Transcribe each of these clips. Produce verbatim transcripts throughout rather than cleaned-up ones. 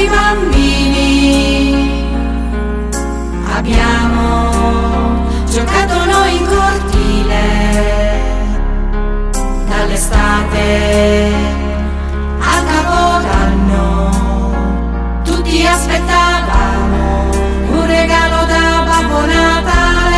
noi bambini abbiamo giocato noi in cortile, dall'estate al Capodanno, tutti aspettavamo un regalo da Babbo Natale.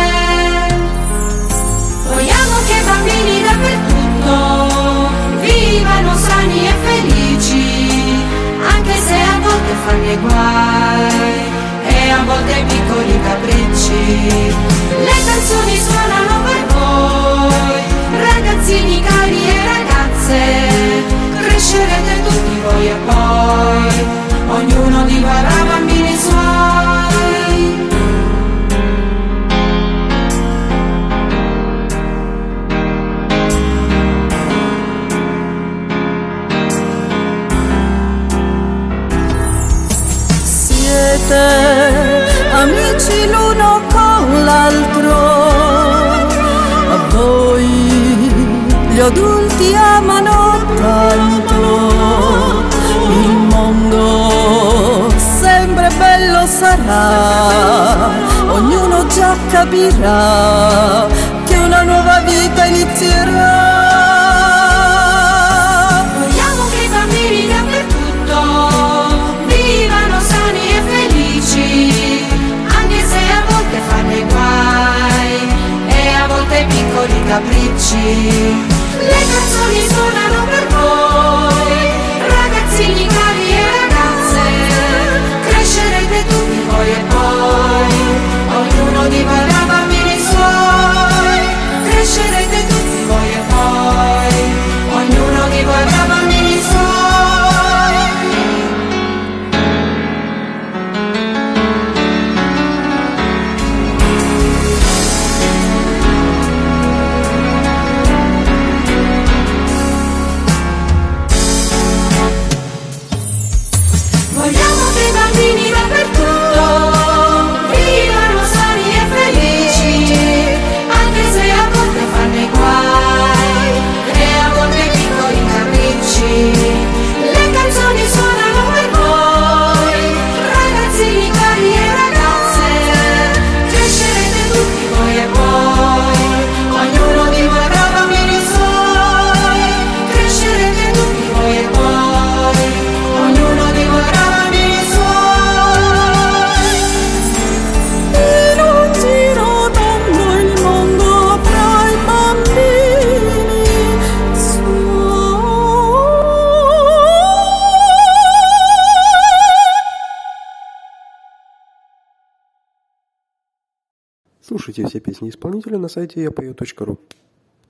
Vogliamo che i bambini dappertutto vivano sani e felici, anche se a volte fanno i guai e a volte piccoli capricci. Le canzoni suonano per voi, ragazzini cari e ragazze, crescerete tutti voi e poi ognuno di voi avrà bambini suoi. Siete amici l'uno con l'altro, a voi gli adulti amano tanto, il mondo sempre bello sarà, ognuno già capirà che una nuova vita inizierà. Vogliamo che i bambini dappertutto vivano sani e felici, anche se a volte fanno i guai e a volte piccoli capricci. Le canzoni suonano per voi, ragazzini cari e ragazze, crescerete tutti voi e poi ognuno di voi avrà bambini suoi. Crescerete tutti voi e poi ognuno di voi avrà bambini suoi. Vogliamo che i bambini dappertutto vivano sani e felici, anche se a volte fanno i guai e a volte piccoli capricci. Le canzoni suonano per voi, ragazzini cari e ragazze, crescerete tutti voi e poi ognuno di voi avrà bambini suoi. Crescerete tutti voi e poi ognuno di voi avrà bambini suoi. In un giro tondo il mondo avrà i bambini suoi. Слушайте все песни исполнителя на сайте я пою точка ру.